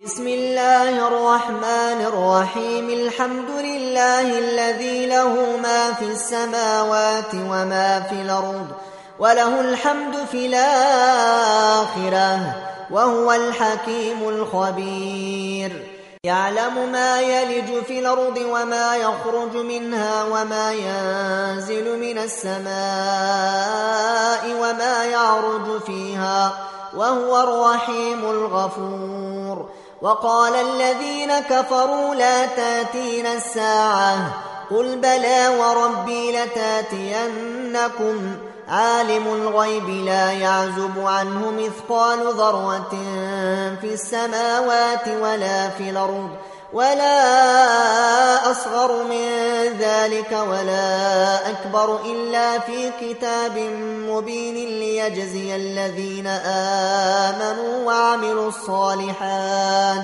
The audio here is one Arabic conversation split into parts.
بسم الله الرحمن الرحيم. الحمد لله الذي له ما في السماوات وما في الأرض وله الحمد في الآخرة وهو الحكيم الخبير. يعلم ما يلج في الأرض وما يخرج منها وما ينزل من السماء وما يعرج فيها وهو الرحيم الغفور. وقال الذين كفروا لا تاتينا الساعة قل بلى وربي لتاتينكم عالم الغيب لا يعزب عنه مثقال ذرة في السماوات ولا في الأرض ولا أصغر من ذلك ولا أكبر إلا في كتاب مبين ليجزي الذين آمنوا وعملوا الصالحات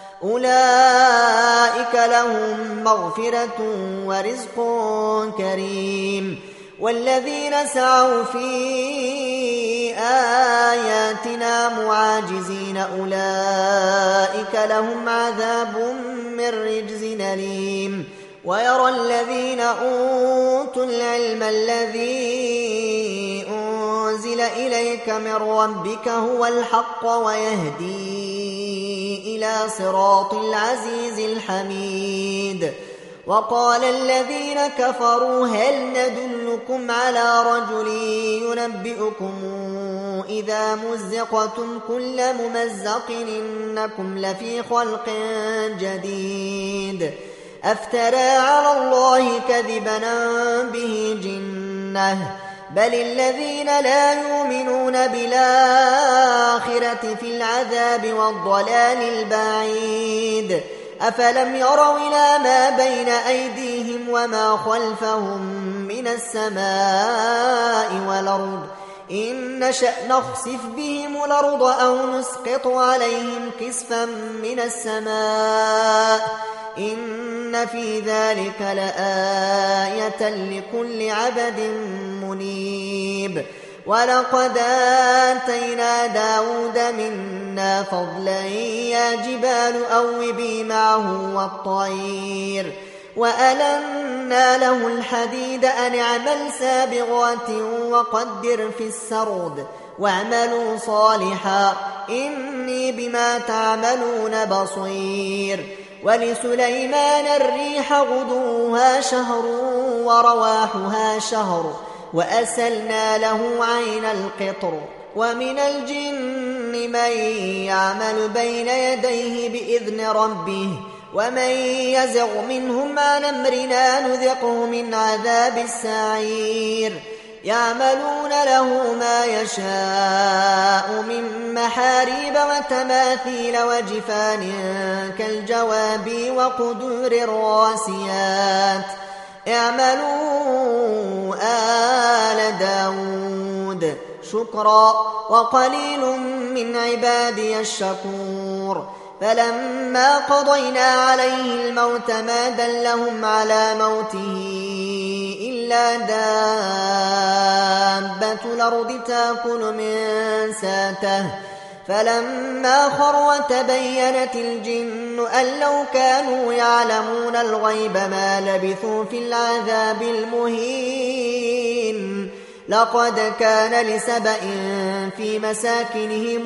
أولئك لهم مغفرة ورزق كريم. والذين سعوا في آياتنا معاجزين أولئك لهم عذاب من رجز أليم. ويرى الذين أوتوا العلم الذي أنزل إليك من ربك هو الحق ويهدي إلى صراط العزيز الحميد. وقال الذين كفروا هل ندلكم على رجل ينبئكم إذا مزقتم كل ممزق إنكم لفي خلق جديد أفترى على الله كذبا به جنة بل الذين لا يؤمنون بالآخرة في العذاب والضلال البعيد. أفلم يروا إلى ما بين أيديهم وما خلفهم من السماء والأرض إن نشأ نخسف بهم الأرض أو نسقط عليهم كسفا من السماء إن في ذلك لآية لكل عبد منيب. ولقد آتينا داود منا فضلا يا جبال أوبي معه والطير وألنا له الحديد أن اعمل سابغات وقدر في السرد واعملوا صالحا إني بما تعملون بصير. ولسليمان الريح غدوها شهر ورواحها شهر وأسلنا له عين القطر. ومن الجن من يعمل بين يديه بإذن ربه ومن يزغ منهم عن أمرنا نذقه من عذاب السعير. يعملون له ما يشاء من محاريب وتماثيل وجفان كالجواب وقدور الراسيات اعملوا آل داود شكرا وقليل من عبادي الشكور. فلما قضينا عليه الموت ما دلهم على موته إلا دابة الأرض تأكل من ساته فلما خر تبينت الجن أن لو كانوا يعلمون الغيب ما لبثوا في العذاب المهين. لقد كان لسبأ في مساكنهم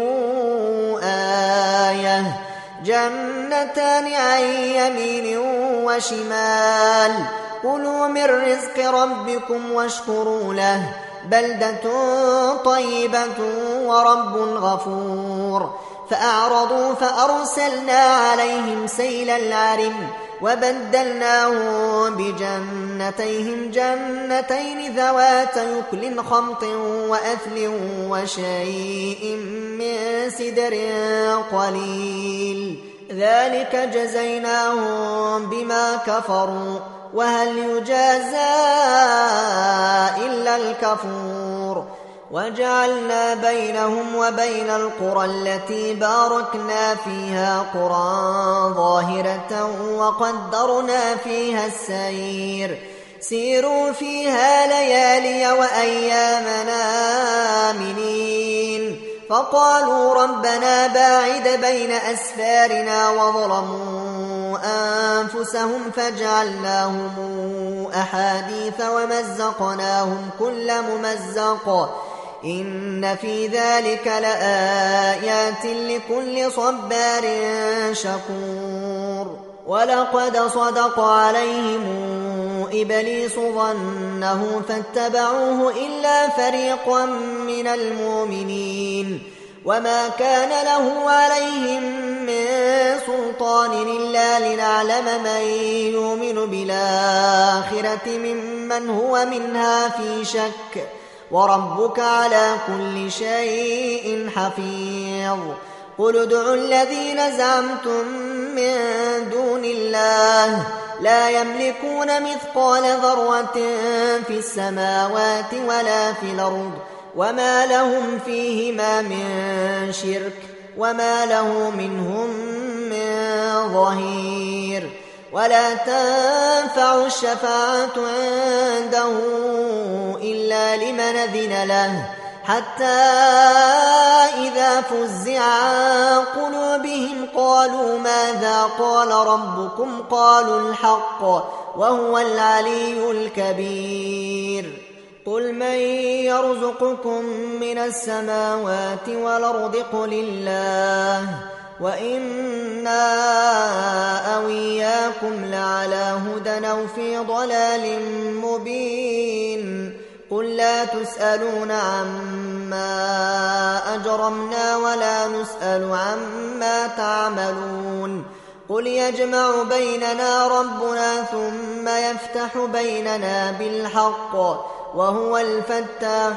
آية جنتان عن يمين وشمال كلوا من رزق ربكم واشكروا له بلدة طيبة ورب غفور. فأعرضوا فأرسلنا عليهم سيل العرم وبدلناهم بجنتيهم جنتين ذوات يكل خمط وأثل وشيء من سدر قليل ذلك جزيناهم بما كفروا وهل يجازى إلا الكفور. وجعلنا بينهم وبين القرى التي باركنا فيها قرى ظاهرة وقدرنا فيها السير سيروا فيها ليالي وأيامنا آمنين فقالوا ربنا باعد بين أسفارنا وظلموا أنفسهم فجعلناهم أحاديث ومزقناهم كل ممزق إن في ذلك لآيات لكل صبار شكور ولقد صدق عليهم إبليس ظنه فاتبعوه إلا فريقا من المؤمنين وما كان له عليهم من سلطان إلا لنعلم من يؤمن بالآخرة ممن هو منها في شك وربك على كل شيء حفيظ قل ادعوا الذين زعمتم من دون الله لا يملكون مثقال ذرة في السماوات ولا في الأرض وما لهم فيهما من شرك وما له منهم من ظهير ولا تنفع الشفاعة عنده إلا لمن أذن له حتى إذا فزع عن قلوبهم قالوا ماذا قال ربكم قالوا الحق وهو العلي الكبير قل من يرزقكم من السماوات والأرض قل الله وإنا أو إياكم لعلى هدى أو في ضلال مبين قل لا تسألون عما أجرمنا ولا نسأل عما تعملون قل يجمع بيننا ربنا ثم يفتح بيننا بالحق وهو الفتاح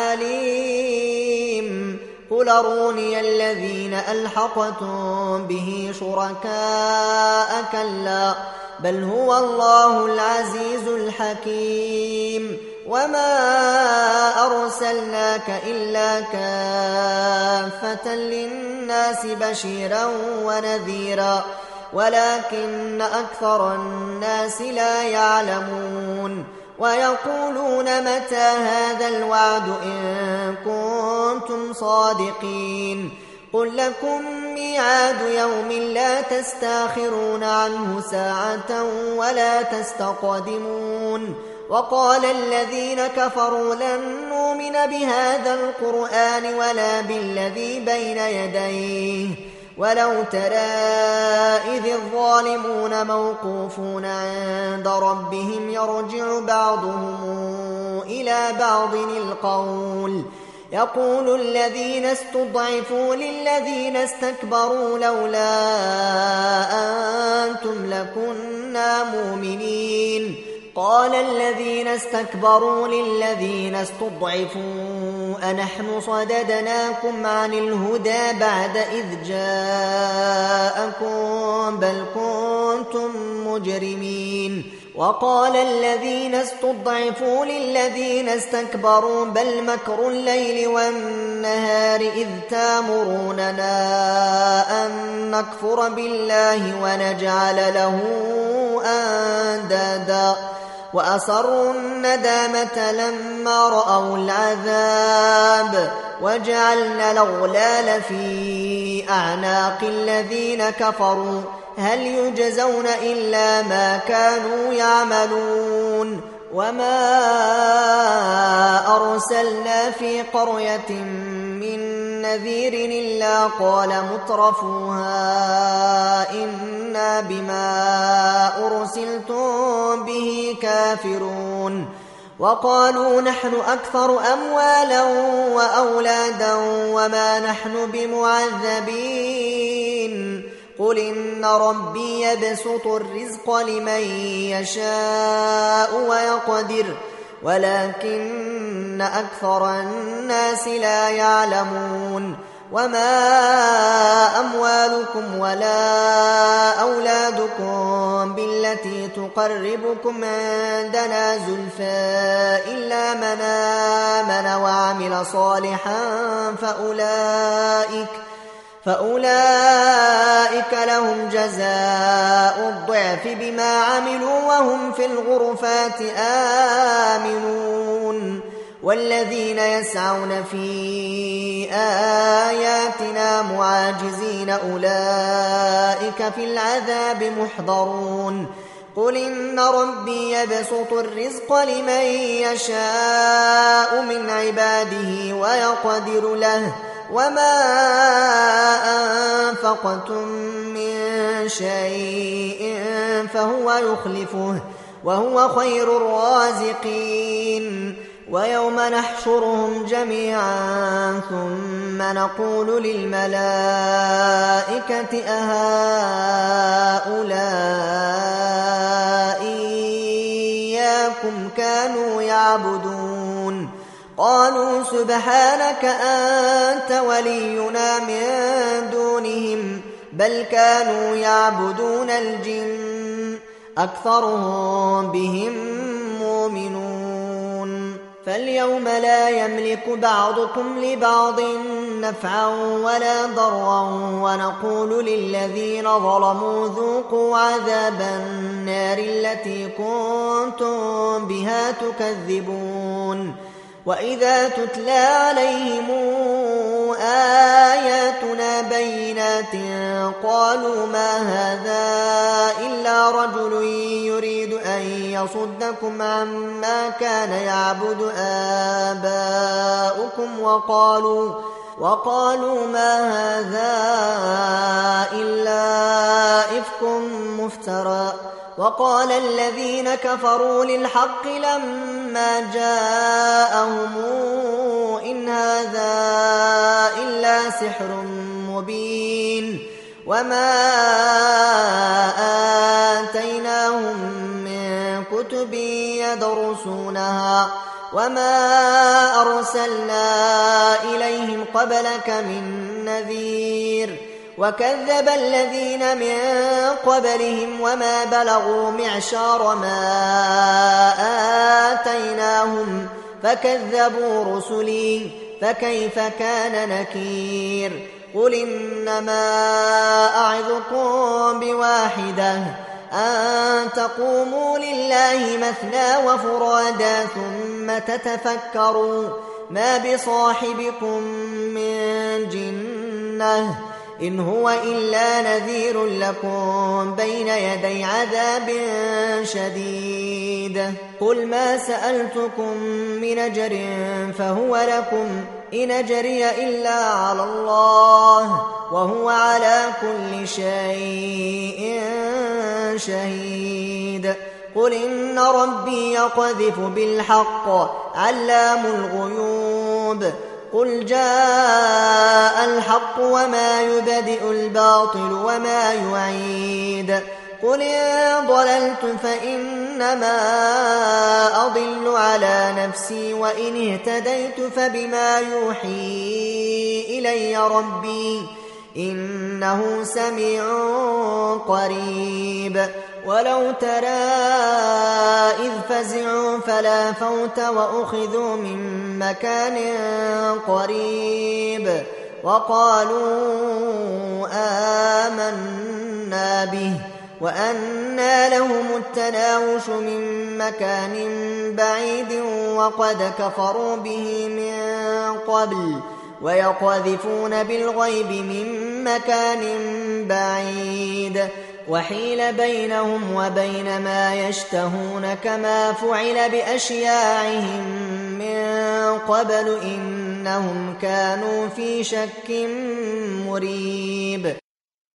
العليم قل أروني الذين ألحقتم به شركاء كلا بل هو الله العزيز الحكيم وما أرسلناك إلا كافة للناس بشيرا ونذيرا ولكن أكثر الناس لا يعلمون ويقولون متى هذا الوعد إن كنتم صادقين قل لكم ميعاد يوم لا تستاخرون عنه ساعة ولا تستقدمون وقال الذين كفروا لن نؤمن بهذا القرآن ولا بالذي بين يديه ولو ترى إذ الظالمون موقوفون عند ربهم يرجع بعضهم إلى بعض القول يقول الذين استضعفوا للذين استكبروا لولا أنتم لكنا مؤمنين قال الذين استكبروا للذين استضعفوا أنحن صددناكم عن الهدى بعد إذ جاءكم بل كنتم مجرمين وقال الذين استضعفوا للذين استكبروا بل مكر الليل والنهار إذ تامروننا أن نكفر بالله ونجعل له أندادا وأسروا الندامة لما رأوا العذاب وجعلنا الأغلال في أعناق الذين كفروا هل يجزون إلا ما كانوا يعملون وما أرسلنا في قرية من نذير إلا قال مترفوها إنا بما أرسلتم به كافرون وقالوا نحن أكثر أموالا وأولادا وما نحن بمعذبين قل إن ربي يبسط الرزق لمن يشاء ويقدر ولكن أكثر الناس لا يعلمون وما أموالكم ولا أولادكم بالتي تقربكم عندنا زلفى إلا من آمن وعمل صالحا فأولئك لهم جزاء الضعف بما عملوا وهم في الغرفات آمنون والذين يسعون في آياتنا معاجزين أولئك في العذاب محضرون قل إن ربي يبسط الرزق لمن يشاء من عباده ويقدر له وما أنفقتم من شيء فهو يخلفه وهو خير الرازقين ويوم نحشرهم جميعا ثم نقول للملائكة أهؤلاء إياكم كانوا يعبدون قالوا سبحانك أنت ولينا من دونهم بل كانوا يعبدون الجن أكثرهم بهم مؤمنون فاليوم لا يملك بعضكم لبعض نفعا ولا ضرا ونقول للذين ظلموا ذوقوا عذاب النار التي كنتم بها تكذبون وإذا تتلى عليهم آياتنا بينات قالوا ما هذا إلا رجل يريد أن يصدكم عما كان يعبد آباؤكم وقالوا ما هذا إلا إفك مفترى وقال الذين كفروا للحق لما جاءهم إن هذا إلا سحر مبين وما آتيناهم من كتب يدرسونها وما أرسلنا إليهم قبلك من نذير وكذب الذين من قبلهم وما بلغوا معشار ما آتيناهم فكذبوا رسلي فكيف كان نكير قل إنما أعظكم بواحدة أن تقوموا لله مثنى وفرادا ثم تتفكروا ما بصاحبكم من جنة إن هو إلا نذير لكم بين يدي عذاب شديد قل ما سألتكم من أجر فهو لكم إن أجري إلا على الله وهو على كل شيء شهيد قل إن ربي يقذف بالحق علام الغيوب قل جاء الحق وما يبدئ الباطل وما يعيد قل إن ضللت فإنما أضل على نفسي وإن اهتديت فبما يوحي إلي ربي إنه سميع قريب ولو ترى إذ فزعوا فلا فوت وأخذوا من مكان قريب وقالوا آمنا به وأنى لهم التناوش من مكان بعيد وقد كفروا به من قبل ويقذفون بالغيب من مكان بعيد وحيل بينهم وبين ما يشتهون كما فعل بأشياعهم من قبل إنهم كانوا في شك مريب